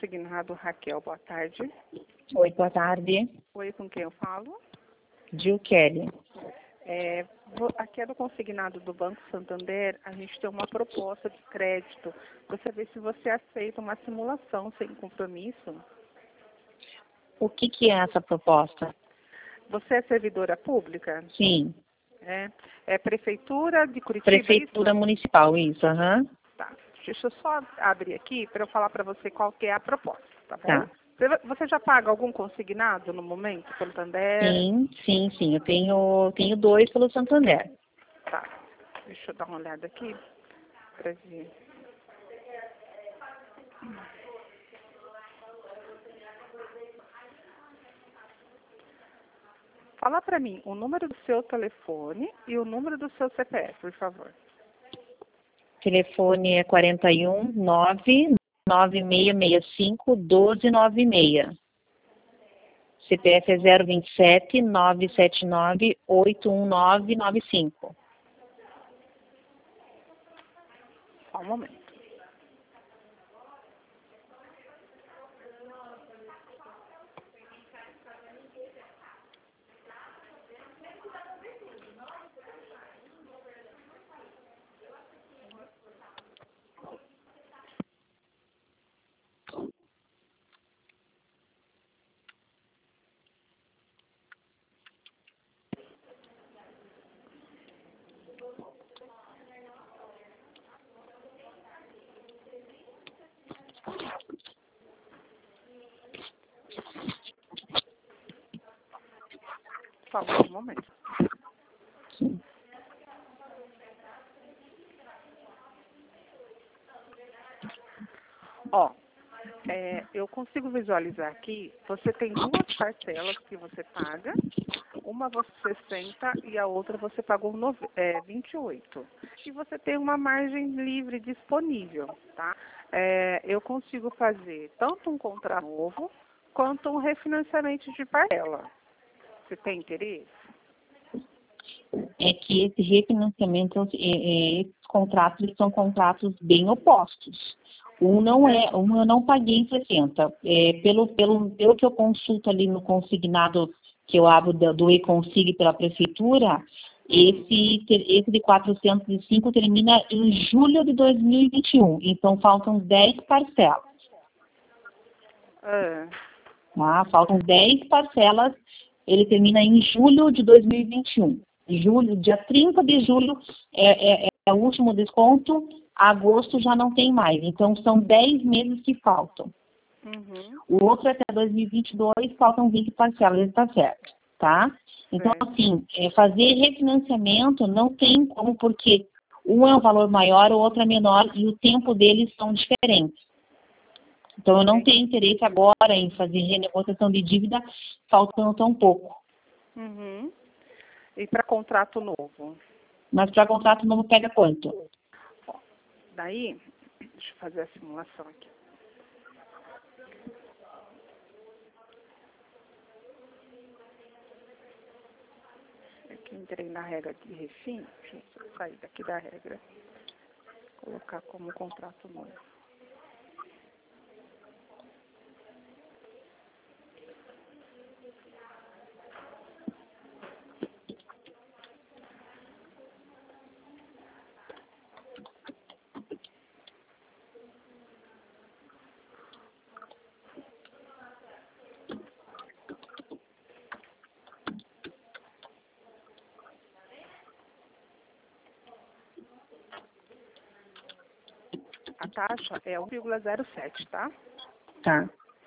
consignado, Raquel, boa tarde. Oi, boa tarde. Oi, com quem eu falo? Gil Kelly. Aqui é do consignado do Banco Santander, a gente tem uma proposta de crédito. Você vê se você aceita uma simulação sem compromisso. O que é essa proposta? Você é servidora pública? Sim. É Prefeitura de Curitiba? Prefeitura Municipal, isso, aham. Tá. Deixa eu só abrir aqui para eu falar para você qual que é a proposta, tá bom? Tá. Você já paga algum consignado no momento, Santander? Sim. Eu tenho 2 pelo Santander. Tá. Deixa eu dar uma olhada aqui para ver. Fala para mim o número do seu telefone e o número do seu CPF, por favor. Telefone é 419-9665-1296. CPF é 027-979-81995. Só um momento. Por favor, um momento. Eu consigo visualizar aqui, você tem 2 parcelas que você paga, uma você 60 e a outra você pagou 28. E você tem uma margem livre disponível, tá? Eu consigo fazer tanto um contrato novo, quanto um refinanciamento de parcela. Você tem interesse? É que esse refinanciamento, esses contratos, eles são contratos bem opostos. Um eu não paguei em 60. Pelo que eu consulto ali no consignado que eu abro do e-consig pela prefeitura, esse de 405 termina em julho de 2021. Então, faltam 10 parcelas. Tá? Faltam 10 parcelas, ele termina em julho de 2021. Dia 30 de julho é o último desconto, agosto já não tem mais. Então, são 10 meses que faltam. O outro até 2022, faltam 20 parcelas, está certo, tá? Então, assim, fazer refinanciamento não tem como, porque um é um valor maior, o outro é menor, e o tempo deles são diferentes. Então, eu não tenho interesse agora em fazer renegociação de dívida, faltando tão pouco. E para contrato novo? Mas para contrato novo pega quanto? Daí, deixa eu fazer a simulação aqui. Aqui entrei na regra de refim, deixa eu sair daqui da regra. Colocar como contrato novo. A taxa é 1,07, tá? Tá.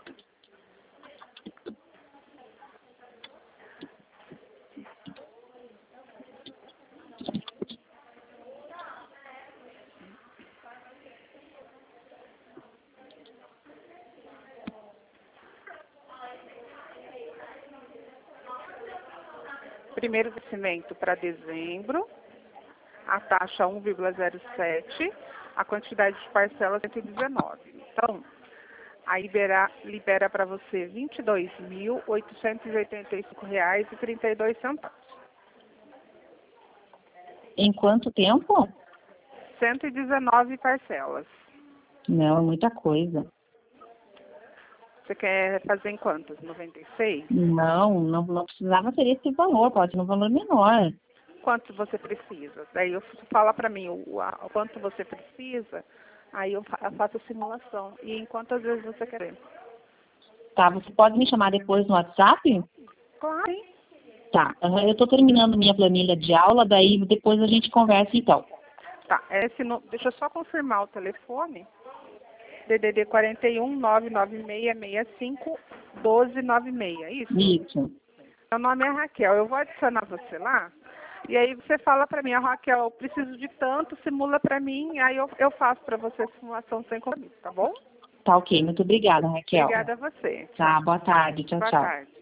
Primeiro vencimento para dezembro, a taxa 1,07, a quantidade de parcelas 119. Então, aí libera para você R$ 22.885,32. Em quanto tempo? 119 parcelas. Não, é muita coisa. Você quer fazer em quantos? 96? Não precisava ter esse valor, pode ser um valor menor. Quanto você precisa? Daí eu fala para mim o quanto você precisa, aí eu faço a simulação. E em quantas vezes você quer? Tá, você pode me chamar depois no WhatsApp? Claro, hein? Tá, eu estou terminando minha planilha de aula, daí depois a gente conversa então. Tá, deixa eu só confirmar o telefone. DDD 41 99665 1296, isso? Isso. Meu nome é Raquel, eu vou adicionar você lá. E aí você fala para mim, Raquel, eu preciso de tanto, simula para mim, aí eu faço para você a simulação sem compromisso, tá bom? Tá ok, muito obrigada, Raquel. Obrigada a você. Tá, boa tarde, tchau, Boa tchau. tarde.